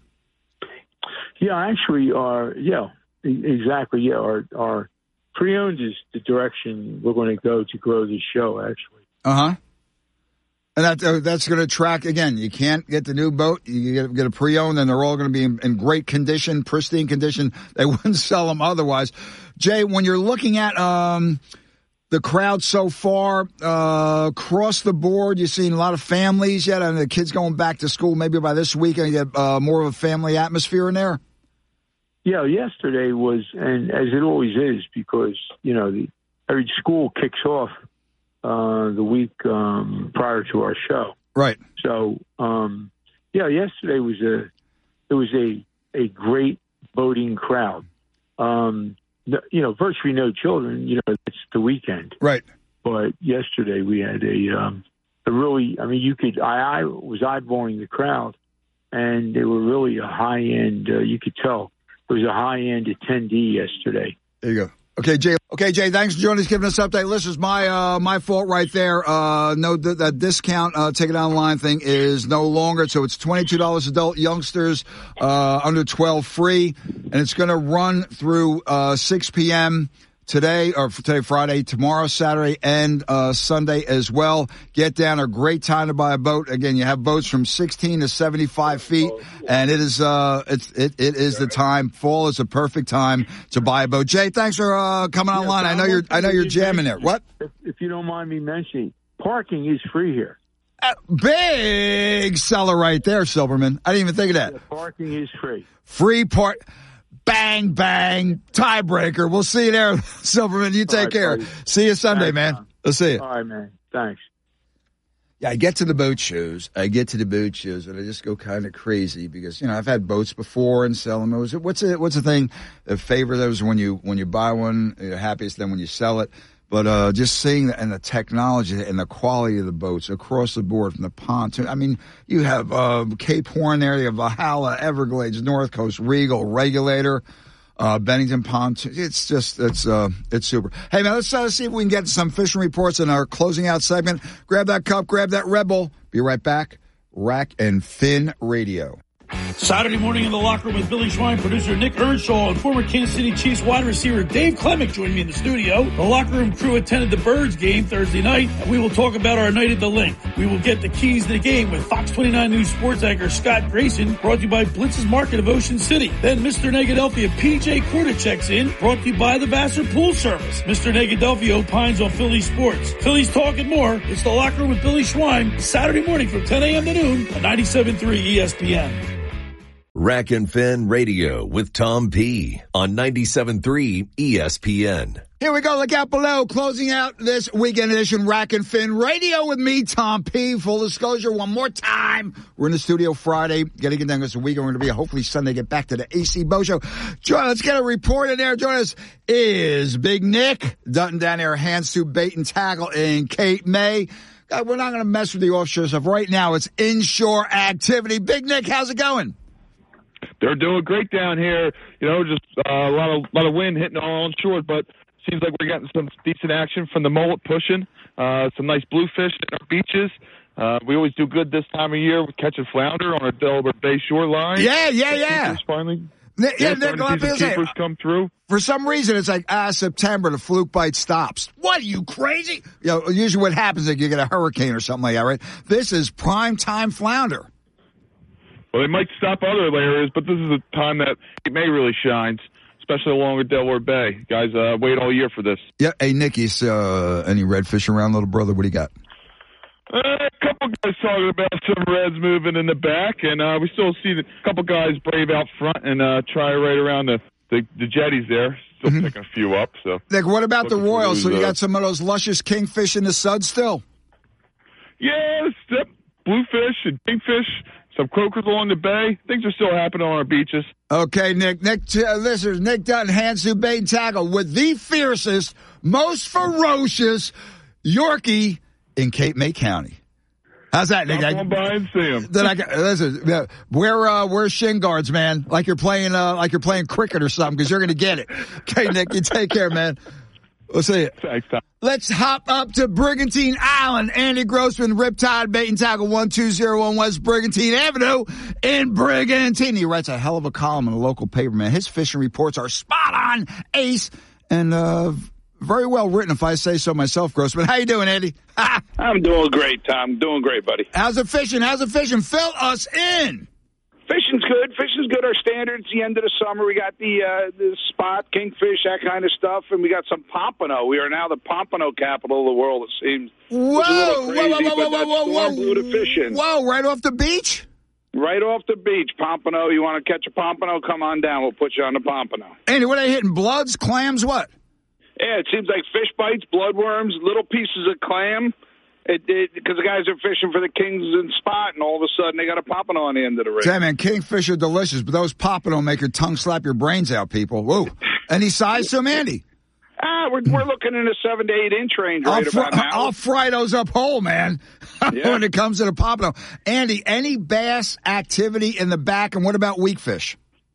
Yeah, actually, our, yeah, e- exactly. Yeah, our, our pre-owned is the direction we're going to go to grow this show, actually. Uh-huh. And that uh, that's going to track, again, you can't get the new boat. You get, get a pre-owned, and they're all going to be in, in great condition, pristine condition. They wouldn't sell them otherwise. Jay, when you're looking at um, the crowd so far, uh, across the board, you're seeing a lot of families yet, and the kids going back to school maybe by this weekend. You get uh, more of a family atmosphere in there? Yeah, yesterday was, and as it always is, because, you know, the, every school kicks off uh, the week um, prior to our show. Right. So, um, yeah, yesterday was a, it was a, a great boating crowd. Um, no, you know, virtually no children, you know, it's the weekend. Right. But yesterday we had a, um, a really, I mean, you could, I, I was eyeballing the crowd, and they were really a high end, uh, you could tell. It was a high-end attendee yesterday. There you go. Okay, Jay. Okay, Jay, thanks for joining us, giving us an update. Listeners, my uh, my fault right there. Uh, no, that, that discount uh, ticket online thing is no longer. So it's twenty-two dollars adult, youngsters uh, under twelve free. And it's going to run through uh, six p.m. today, or today, Friday, tomorrow, Saturday, and uh, Sunday as well. Get down. A great time to buy a boat. Again, you have boats from sixteen to seventy-five feet, and it is uh, it's it it is the time. Fall is a perfect time to buy a boat. Jay, thanks for uh, coming Yeah, online. I know you're I know you're jamming there. What? If, if you don't mind me mentioning, parking is free here. Uh, big seller right there, Silverman. I didn't even think of that. Yeah, parking is free. Free part. Bang, bang, tiebreaker. We'll see you there, Silverman. You take right, care. buddy. See you Sunday, Thanks, man. man. We'll see you. All right, man. Thanks. Yeah, I get to the boat shows. I get to the boat shows, and I just go kind of crazy because, you know, I've had boats before and sell them. What's it? What's the thing that favor those when you when you buy one, you're happiest then when you sell it. But uh, just seeing the, and the technology and the quality of the boats across the board, from the pontoon. I mean, you have uh, Cape Horn there, you have Valhalla, Everglades, North Coast, Regal, Regulator, uh, Bennington Pontoon. It's just, it's uh, it's super. Hey, man, let's uh, see if we can get some fishing reports in our closing out segment. Grab that cup, grab that Red Bull. Be right back. Rack and Fin Radio. Saturday morning in the locker room with Billy Schwein, producer Nick Earnshaw, and former Kansas City Chiefs wide receiver Dave Clemick joined me in the studio. The locker room crew attended the Birds game Thursday night, and we will talk about our night at the Link. We will get the keys to the game with Fox twenty-nine News sports anchor Scott Grayson, brought to you by Blitz's Market of Ocean City. Then Mister Negadelphia P J Korda checks in, brought to you by the Vassar Pool Service. Mister Negadelphia opines on Philly sports. Phillies talk and more. It's the locker room with Billy Schwein, Saturday morning from ten a.m. to noon on ninety-seven point three E S P N. Rack and Fin Radio with Tom P. on ninety-seven point three E S P N. Here we go. Look out below. Closing out this weekend edition, Rack and Fin Radio with me, Tom P. Full disclosure, one more time. We're in the studio Friday. Getting it done this weekend. We're going to be, hopefully, Sunday, get back to the A C Bo Show. Join, let's get a report in there. Join us is Big Nick Dutton down there, hands to bait and tackle in Cape May. God, we're not going to mess with the offshore stuff. Right now, it's inshore activity. Big Nick, how's it going? They're doing great down here. You know, just uh, a lot of lot of wind hitting all on shore, but seems like we're getting some decent action from the mullet pushing. Uh, some nice bluefish in our beaches. Uh, we always do good this time of year with catching flounder on our Delaware Bay shoreline. Yeah, yeah, yeah. Keepers finally, N- yeah, yeah, Nick, starting to see some keepers say, come through. For some reason, it's like, ah, September, the fluke bite stops. What, are you crazy? You know, usually what happens is you get a hurricane or something like that, right? This is prime time flounder. Well, they might stop other areas, but this is a time that it may really shines, especially along with Delaware Bay. Guys, uh, wait all year for this. Yeah. Hey, Nick, you uh, any redfish around, little brother? What do you got? Uh, a couple guys talking about some Reds moving in the back, and uh, we still see a couple guys brave out front and uh, try right around the, the, the jetties there. Still mm-hmm. picking a few up. So, Nick, what about the Royals? So you uh, got some of those luscious kingfish in the sud still? Yeah, yep. Bluefish and kingfish, some croakers along the bay. Things are still happening on our beaches. Okay, Nick. Nick, uh, listeners, Nick Dutton, Hansu Bait and Tackle with the fiercest, most ferocious Yorkie in Cape May County. How's that, Nick? Stop on by and see him. Then I listen. Uh, wear uh, wear shin guards, man. Like you're playing uh, like you're playing cricket or something, because you're going to get it. Okay, Nick. You take care, man. We'll see you. Thanks, Tom. Let's hop up to Brigantine Island. Andy Grossman, Riptide Bait and Tackle, one two zero one West Brigantine Avenue in Brigantine. He writes a hell of a column in a local paper, man. His fishing reports are spot on, ace, and uh, very well written, if I say so myself, Grossman. How you doing, Andy? I'm doing great, Tom. Doing great, buddy. How's it fishing? How's it fishing? Fill us in. Fishing's good. Fishing's good. Our standards, the end of the summer, we got the uh, the spot, kingfish, that kind of stuff, and we got some pompano. We are now the pompano capital of the world, it seems. Whoa, whoa, crazy, whoa, whoa, whoa, whoa, whoa, whoa. Blew to fishing. Whoa, right off the beach? Right off the beach, pompano. You want to catch a pompano, come on down. We'll put you on the pompano. Andy, what are they hitting? Bloods, clams, what? Yeah, it seems like fish bites, bloodworms, little pieces of clam. It did, because the guys are fishing for the kings and spot, and all of a sudden they got a pompano on the end of the rig. Yeah, man, kingfish are delicious, but those pompano make your tongue slap your brains out, people. Whoa. Any size to them, Andy? Ah, we're we're looking in a seven to eight inch range right I'll fr- about now. I'll fry those up whole, man. Yeah. When it comes to the pompano, Andy, any bass activity in the back, and what about weak fish?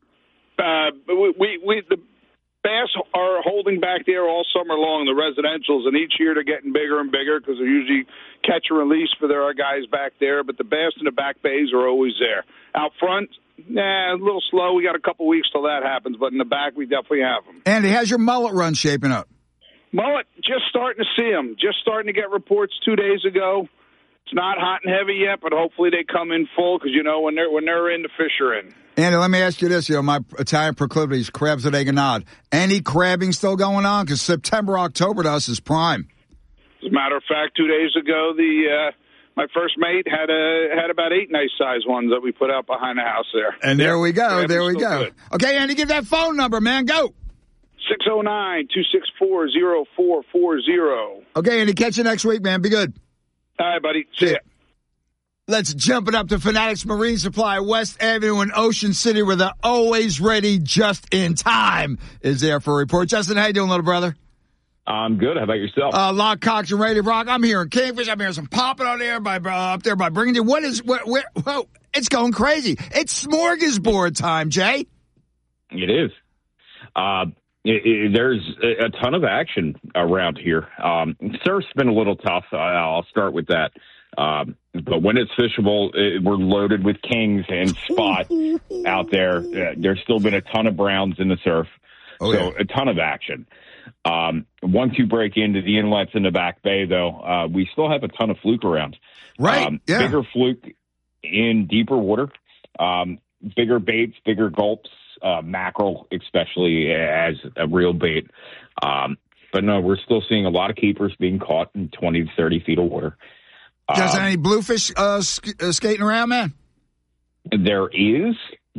Uh, we, we we the bass are holding back there all summer long, the residentials, and each year they're getting bigger and bigger because they're usually catch and release for their guys back there. But the bass in the back bays are always there. Out front, nah, a little slow. We got a couple weeks till that happens, but in the back we definitely have them. Andy, how's your mullet run shaping up? Mullet, just starting to see them. Just starting to get reports two days ago. It's not hot and heavy yet, but hopefully they come in full because, you know, when they're when they're in, the fish are in. Andy, let me ask you this. You know, my Italian proclivities, crabs at egg and nod. Any crabbing still going on? Because September, October to us is prime. As a matter of fact, two days ago, the uh, my first mate had a had about eight nice sized ones that we put out behind the house there. And there we go. Crabbing's there we go. Good. Okay, Andy, give that phone number, man. Go. six oh nine, two six four, oh four four oh. Okay, Andy, catch you next week, man. Be good. All right, buddy. See ya. Let's jump it up to Fanatics Marine Supply, West Avenue in Ocean City, where the always ready, just in time is there for a report. Justin, how you doing, little brother? I'm good. How about yourself? Uh, Lock, Cox, and Radio Rock. I'm hearing Kingfish. I'm hearing some popping on there by uh, up there by Brigantine. What is where? where whoa, it's going crazy. It's smorgasbord time, Jay. It is. Uh, it, it, there's a ton of action around here. Um, surf's been a little tough. Uh, I'll start with that. Um, but when it's fishable, it, we're loaded with kings and spot out there. Uh, there's still been a ton of browns in the surf, oh, so yeah. a ton of action. Um, once you break into the inlets in the back bay, though, uh, we still have a ton of fluke around. Right, um, yeah. Bigger fluke in deeper water, um, bigger baits, bigger gulps, uh, mackerel especially as a real bait. Um, but no, we're still seeing a lot of keepers being caught in twenty to thirty feet of water. Just Um, any bluefish uh, sk- uh, skating around, man? There is.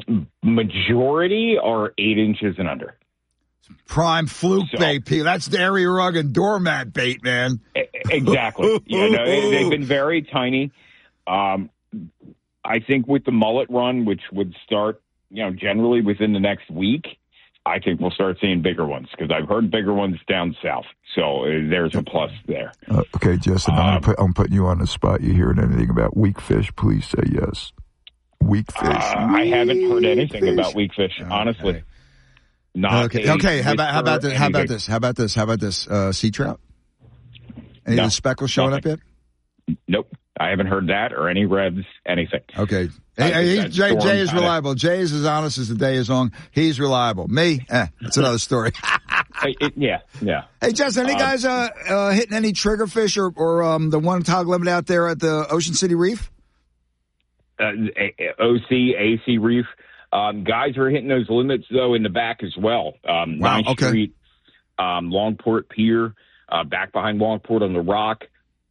Majority are eight inches and under. Prime fluke So- bait, P. That's dairy rug and doormat bait, man. E- Exactly. Yeah, no, they- they've been very tiny. Um, I think with the mullet run, which would start, you know, generally within the next week, I think we'll start seeing bigger ones because I've heard bigger ones down south. So uh, there's a plus there. Uh, okay, Justin, Um, I'm, put, I'm putting you on the spot. You hearing anything about weak fish? Please say yes. Weak fish. Uh, I haven't heard anything fish. about weak fish, honestly. Okay. Not Okay, a okay. How about how about whisper, this? How about anything. this? How about this? How about this? Uh, sea trout? Any No, of the speckles showing nothing. up yet? Nope. I haven't heard that or any revs, anything. Okay. I Hey, think hey, that Jay, storm Jay is kinda- reliable. Jay is as honest as the day is long. He's reliable. Me, eh, that's another story. It- it- yeah, yeah. Hey, Justin, any Um, guys uh, uh, hitting any triggerfish or, or um, the one tog limit out there at the Ocean City Reef? Uh, O C, A C Reef. Um, guys are hitting those limits, though, in the back as well. Um, Wow, Ninth okay. Street, um, Longport Pier, uh, back behind Longport on the Rock.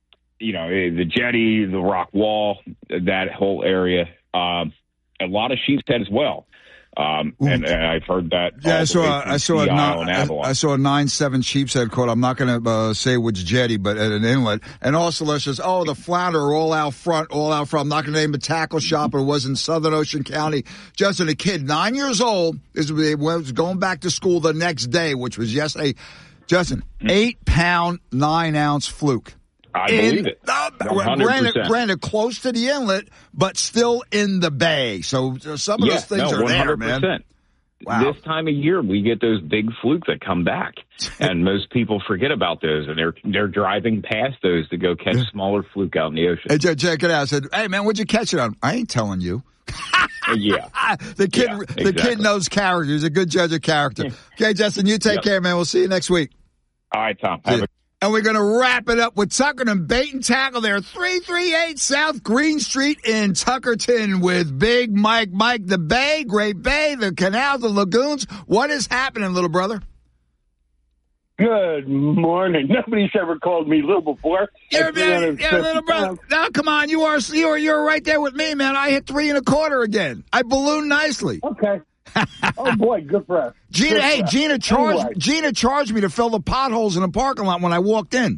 you know, the jetty, the rock wall, that whole area. Um, a lot of sheepshead as well. Um, and, and I've heard that. Yeah, I saw, I saw a nine, I, I saw a nine seven sheepshead caught. I'm not going to uh, say which jetty, but at an inlet. And also, let's just oh, the flounder are all out front, all out front. I'm not going to name a tackle shop. It was in Southern Ocean County. Justin, a kid nine years old is was going back to school the next day, which was yesterday. Justin, eight pound nine ounce fluke. I in, believe it. Uh, granted, granted, close to the inlet, but still in the bay. So some of yeah, those things no, are one hundred percent. there, man. Wow. This time of year, we get those big flukes that come back, and most people forget about those, and they're they're driving past those to go catch smaller fluke out in the ocean. Hey, check it out. I said, hey, man, what'd you catch it on? I ain't telling you. yeah. the kid yeah, the exactly. kid knows character. He's a good judge of character. Okay, Justin, you take yep. care, man. We'll see you next week. All right, Tom. Have a- and we're going to wrap it up with Tucker and Bait and Tackle there, three thirty-eight South Green Street in Tuckerton with Big Mike. Mike, the Bay, Great Bay, the canals, the lagoons. What is happening, little brother? Good morning. Nobody's ever called me little before. You're, man, you're little brother. Now, come on. You are, you are you're right there with me, man. I hit three and a quarter again. I ballooned nicely. Okay. Oh, boy, good for us. Gina, good hey, for Gina charged anyway. Gina charged me to fill the potholes in the parking lot when I walked in.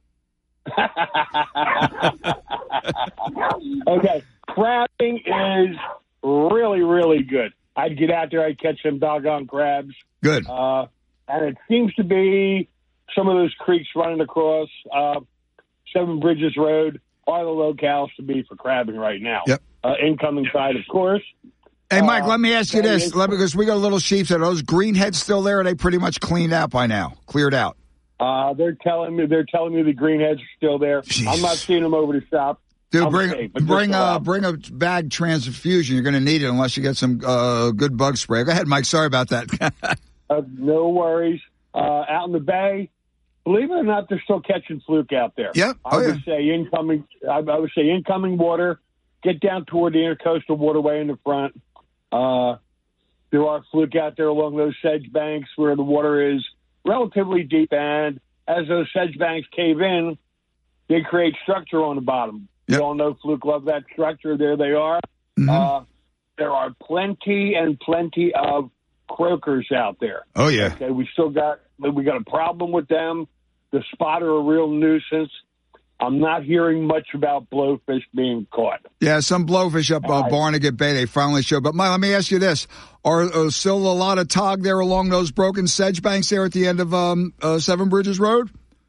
Okay, crabbing is really, really good. I'd get out there, I'd catch some doggone crabs. Good. Uh, and it seems to be some of those creeks running across uh, Seven Bridges Road are the locales to be for crabbing right now. Yep. Uh, incoming side, of course. Hey, Mike, uh, let me ask you this. Is, let me, because we got a little sheep. Are those greenheads still there? Or are they pretty much cleaned out by now? Cleared out? Uh, they're telling me they're telling me the greenheads are still there. Jeez. I'm not seeing them over the shop. Dude, I'm bring safe, bring uh, bring a bag transfusion. You're going to need it unless you get some uh, good bug spray. Go ahead, Mike. Sorry about that. uh, no worries. Uh, out in the bay, believe it or not, they're still catching fluke out there. Yeah. I oh, would yeah. say incoming. I, I would say incoming water. Get down toward the intercoastal waterway in the front. Uh, there are fluke out there along those sedge banks where the water is relatively deep, and as those sedge banks cave in, they create structure on the bottom. Yep. You all know fluke love that structure. There they are. Mm-hmm. Uh, there are plenty and plenty of croakers out there. Oh yeah. Okay, we still got we got a problem with them. The spot are a real nuisance. I'm not hearing much about blowfish being caught. Yeah, some blowfish up uh, Barnegat Bay, they finally showed. But, Mike, let me ask you this. Are uh, still a lot of tog there along those broken sedge banks there at the end of um, uh, Seven Bridges Road?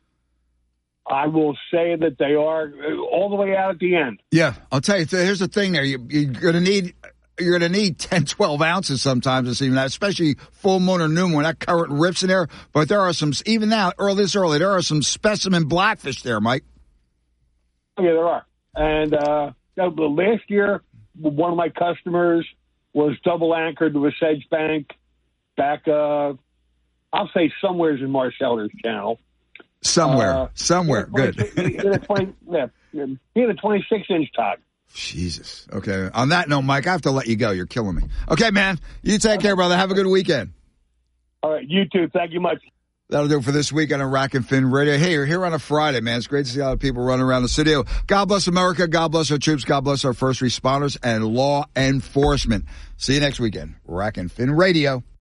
I will say that they are all the way out at the end. Yeah, I'll tell you, here's the thing there. You, you're going to need... You're going to need ten, twelve ounces sometimes to see that, especially full moon or new moon. That current rips in there. But there are some, even now, early this early, there are some specimen blackfish there, Mike. Yeah, there are. And uh, last year, one of my customers was double anchored to a sedge bank back, uh, I'll say somewheres in Marceller's channel. Somewhere. Uh, Somewhere. Good. He had a twenty, yeah, he had a twenty-six inch tog. Jesus. Okay. On that note, Mike, I have to let you go. You're killing me. Okay, man. You take care, brother. Have a good weekend. All right. You too. Thank you much. That'll do it for this week on Rack and Fin Radio. Hey, you're here on a Friday, man. It's great to see a lot of people running around the studio. God bless America. God bless our troops. God bless our first responders and law enforcement. See you next weekend. Rack and Fin Radio.